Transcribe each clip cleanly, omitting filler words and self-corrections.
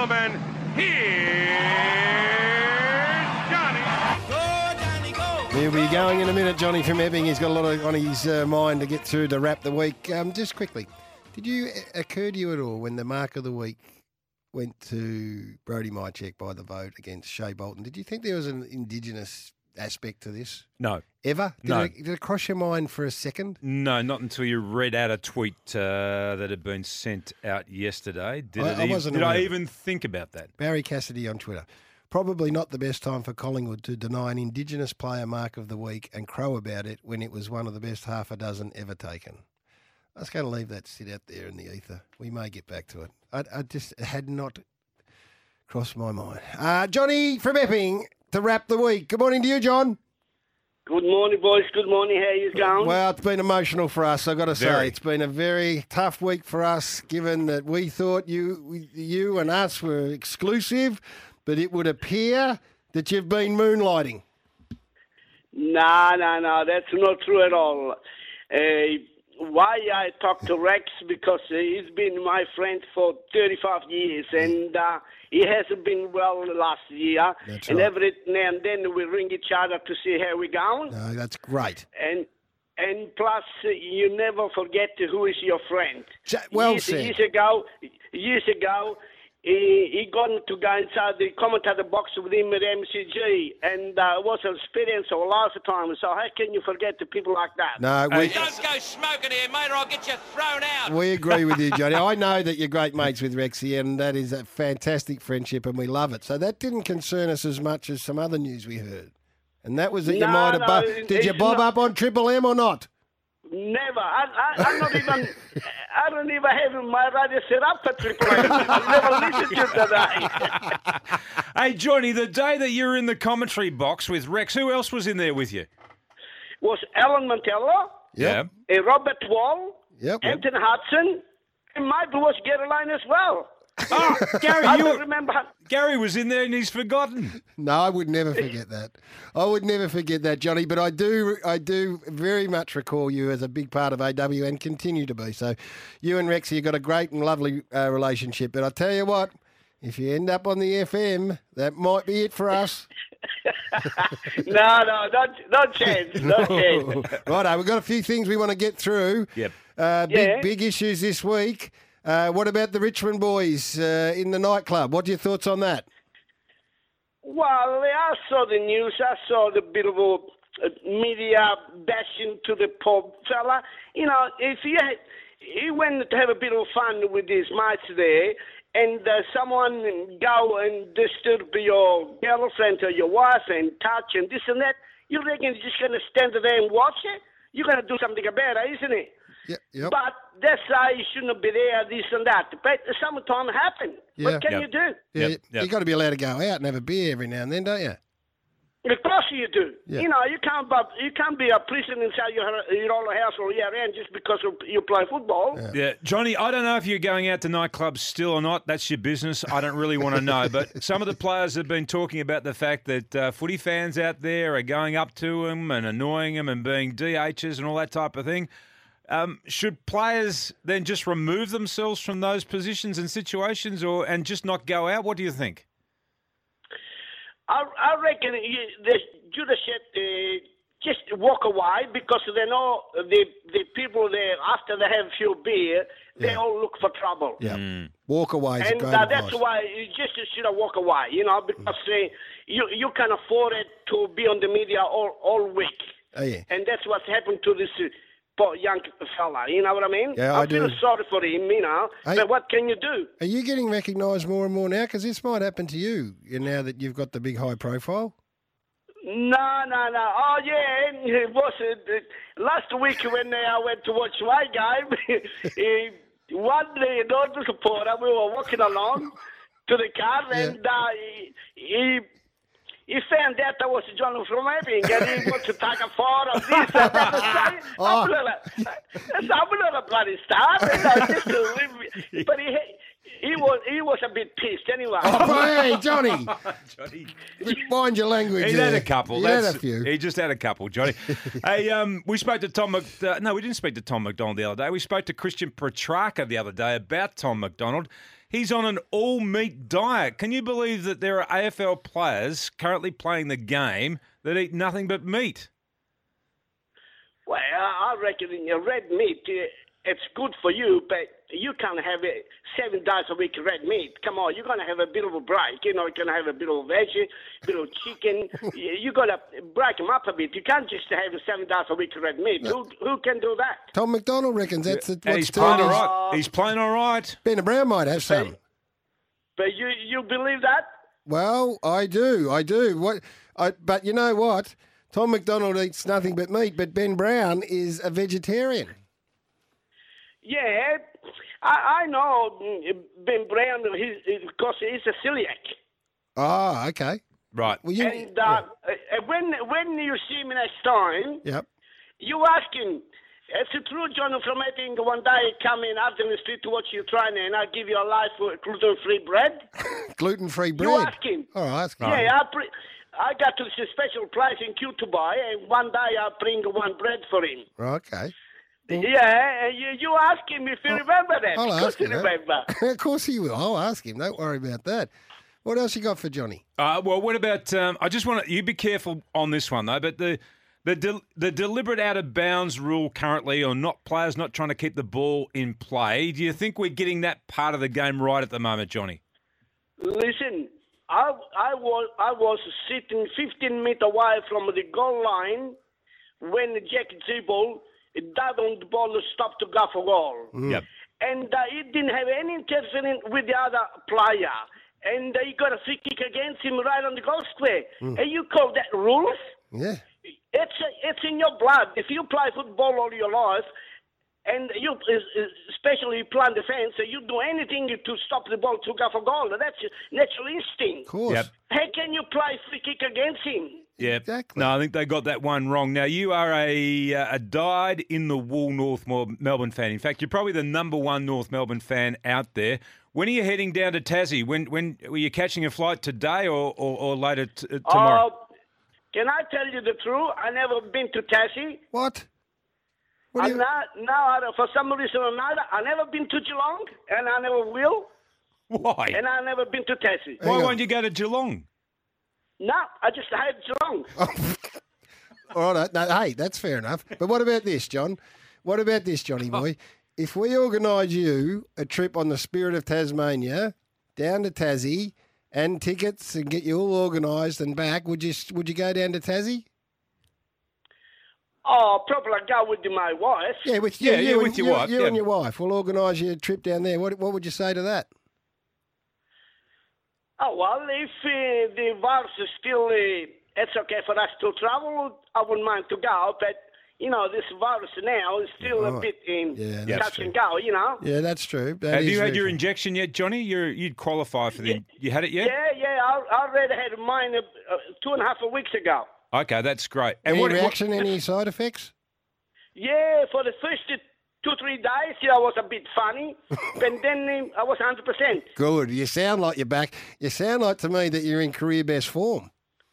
gentlemen, here's Johnny. He'll be going in a minute, Johnny from Epping. He's got a lot on his mind to get through to wrap the week. Just quickly, did you occur to you at all when the mark of the week went to Brodie Mychek by the vote against Shea Bolton? Did you think there was an Indigenous aspect to this? No. Ever? No. Did it cross your mind for a second? No, not until you read out a tweet that had been sent out yesterday. Did I even think about that? Barry Cassidy on Twitter. Probably not the best time for Collingwood to deny an Indigenous player mark of the week and crow about it when it was one of the best half a dozen ever taken. I was going to leave that sit out there in the ether. We may get back to it. I just had not crossed my mind. Johnny from Epping to wrap the week. Good morning to you, John. Good morning, boys. Good morning. How you going? Well, it's been emotional for us, I've got to say. It's been a very tough week for us, given that we thought you and us were exclusive, but it would appear that you've been moonlighting. No. That's not true at all. Why I talked to Rex, because he's been my friend for 35 years, and he hasn't been well last year. That's and right. every now and then we ring each other to see how we're going. No, that's great. And plus, you never forget who is your friend. Well said. Years ago, he got to go inside the commentator box with him at MCG, and it was an experience of a lifetime. So how can you forget the people like that? No, Don't go smoking here, mate, or I'll get you thrown out. we agree with you, Johnny. I know that you're great mates with Rexy, and that is a fantastic friendship, and we love it. So that didn't concern us as much as some other news we heard. And that was that you might have... Did you bob up on Triple M or not? Never. I'm not even. I don't even have my radio set up for Triple M. I've never listened to it today. Hey, Johnny, the day that you were in the commentary box with Rex, who else was in there with you? Was Alan Mantello, Yep. Robert Wall, Yep. Anthony Hudson, and maybe was Caroline as well. Oh, Gary, I don't remember. Gary was in there and he's forgotten. No, I would never forget that. I would never forget that, Johnny. But I do very much recall you as a big part of AW and continue to be. So you and Rexy have got a great and lovely relationship. But I tell you what, if you end up on the FM, that might be it for us. No, not chance. No chance. Righto, we've got a few things we want to get through. Yep. Big issues this week. What about the Richmond boys in the nightclub? What are your thoughts on that? Well, I saw the news. I saw the bit of a media bashing to the poor fella. You know, if he went to have a bit of fun with his mates there, and someone go and disturb your girlfriend or your wife and touch and this and that, you reckon you're just going to stand there and watch it? You're going to do something about it, isn't it? Yep. But that's why you shouldn't be there, this and that. But sometimes happen. Yeah. What can you do? Yeah, Yep. You've got to be allowed to go out and have a beer every now and then, don't you? Of course you do. Yeah. You know, you can't be a prisoner inside your own house or your end just because you play football. Yeah, Johnny, I don't know if you're going out to nightclubs still or not. That's your business. I don't really want to know. But some of the players have been talking about the fact that footy fans out there are going up to them and annoying them and being DHs and all that type of thing. Should players then just remove themselves from those positions and situations and just not go out? What do you think? I reckon the should just walk away because they know the people there, after they have a few beer, they all look for trouble. Yeah. Walk away is a And great that's advice. why you just should walk away, you know, because you can afford it to be on the media all week. Oh, yeah. And that's what's happened to this poor young fella, you know what I mean? Yeah, I feel do. sorry for him, you know, Hey. but what can you do? Are you getting recognised more and more now? Because this might happen to you now that you've got the big high profile. No. Oh, yeah, it was last week when I went to watch my game. One day, Northern supporter, we were walking along to the car, and he found out I was John from Epping, and he wanted to take a photo of this and that. I'm not a bloody star, you know, just to live. But he was a bit pissed anyway. Oh, hey, Johnny. Johnny. Mind your language. He had a couple. He had a few. He just had a couple, Johnny. Hey, we spoke to Tom no, we didn't speak to Tom McDonald the other day. We spoke to Christian Petrarca the other day about Tom McDonald. He's on an all-meat diet. Can you believe that there are AFL players currently playing the game that eat nothing but meat? Well, I reckon in your red meat, it's good for you, but you can't have it 7 days a week red meat. Come on, you're going to have a bit of a break. You're going to have a bit of veggie, a bit of chicken. You got to break them up a bit. You can't just have 7 days a week red meat. No. Who can do that? Tom McDonald reckons that's And what's he's playing doing. all right. He's playing all right. Ben Brown might have some. But you believe that? Well, I do. But you know what? Tom McDonald eats nothing but meat, but Ben Brown is a vegetarian. Yeah, I know Ben Brown, because he's a celiac. Oh, okay. Right. Well, you, And when you see me next time, Yep. you ask him, is it true, John, from eating one day come in out in the street to watch you training and I give you a life with gluten-free bread? Gluten-free bread. You ask him. Oh, ask him. Yeah, I got to this special place in Q to buy, and one day I bring one bread for him. Okay. Yeah, and you ask him if you remember that. I'll Because ask him. you remember. Of course he will. I'll ask him. Don't worry about that. What else you got for Johnny? Well, what about? I just want you be careful on this one though. But the deliberate out of bounds rule currently, or not players not trying to keep the ball in play. Do you think we're getting that part of the game right at the moment, Johnny? Listen, I was sitting 15 meters away from the goal line when Jack Zibble died on the ball to stop to go for goal. Yep. And he didn't have any interference with the other player. And he got a free kick against him right on the goal square. And you call that rules? Yeah. It's in your blood. If you play football all your life, and you, especially playing defense, you do anything to stop the ball to go for goal. That's natural instinct. Of course. Yep. How can you play free kick against him? Yeah, Exactly. No, I think they got that one wrong. Now, you are a dyed in the wool North Melbourne fan. In fact, you're probably the number one North Melbourne fan out there. When are you heading down to Tassie? When were you catching a flight today or later tomorrow? Can I tell you the truth? I never been to Tassie. What? What do I'm you... now, for some reason or another, I never been to Geelong, and I never will, Why? and I never been to Tassie. Why on. won't you go to Geelong? No, I just hate Geelong. All right. No, hey, that's fair enough. But what about this, John? What about this, Johnny boy? If we organise you a trip on the Spirit of Tasmania down to Tassie and tickets and get you all organised and back, would you go down to Tassie? Oh, probably go with my wife. Yeah, with Yeah, you, with your wife, You yeah. and your wife. We'll organise you a trip down there. What would you say to that? Oh, well, if the virus is still, it's okay for us to travel, I wouldn't mind to go, but, this virus now is still a bit in touch and go, Yeah, that's true. That Have is you had very your true. injection yet, Johnny? You'd qualify for the... You had it yet? Yeah, I already had mine 2.5 weeks ago. Okay, that's great. Any what- reaction, any side effects? Yeah, for the first 2-3 days, I was a bit funny, but then I was 100%. Good. You sound like you're back. You sound like to me that you're in career best form.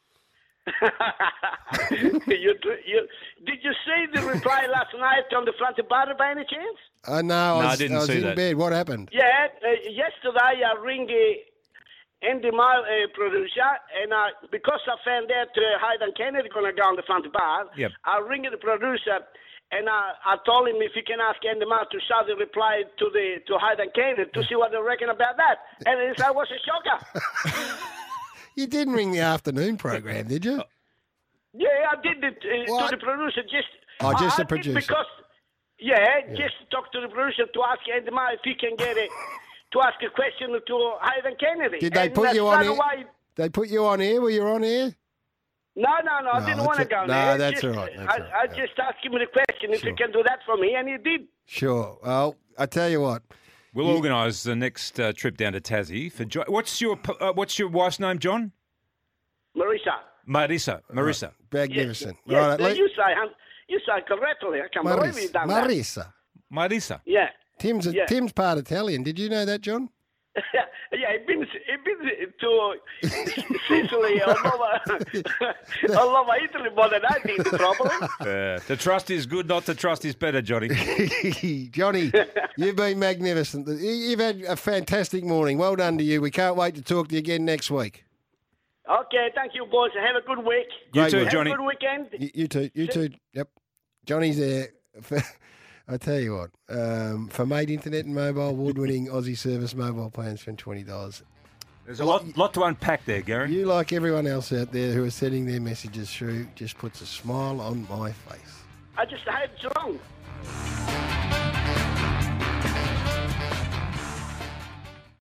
Did you see the reply last night on the front bar by any chance? No, I didn't was see in that. bed. What happened? Yeah, yesterday I ring Andy Mile producer, and because I found out Hayden Kennedy going to go on the front bar, Yep. I ring the producer, and I told him if he can ask Andy Mile to show the reply to Hayden Kennedy to see what they reckon about that. And it was a shocker. You didn't ring the afternoon program, did you? Yeah, I did it to What? the producer. Just Just I the did producer. because, just talk to the producer to ask Andy Mile if he can get it. To ask a question to Hayden Kennedy. Did they And put you on straight air? away- They put you on air? Were you on air? No, I didn't want to that's go it. there. No, that's Just- all right, that's all right, I yeah. just asked him the question if he can do that for me, and he did. Sure. Well, I tell you what. We'll organise the next trip down to Tassie. What's your wife's name, John? Marissa. Marissa. Magnificent. Yes, Right, you say correctly. I can't believe you done Marissa. Marissa. that. Yeah. Tim's part Italian. Did you know that, John? He'd been to Sicily all over Italy more than I did, probably. To trust is good, not to trust is better, Johnny. Johnny, you've been magnificent. You've had a fantastic morning. Well done to you. We can't wait to talk to you again next week. Okay, thank you, boys. Have a good week. You too, week. Johnny. Have a good weekend. You too. You too. Yep. Johnny's there. I tell you what, for Mate Internet and Mobile, award-winning Aussie service mobile plans from $20. There's a lot to unpack there, Gary. You, like everyone else out there who are sending their messages through, just puts a smile on my face. I just hope it's wrong.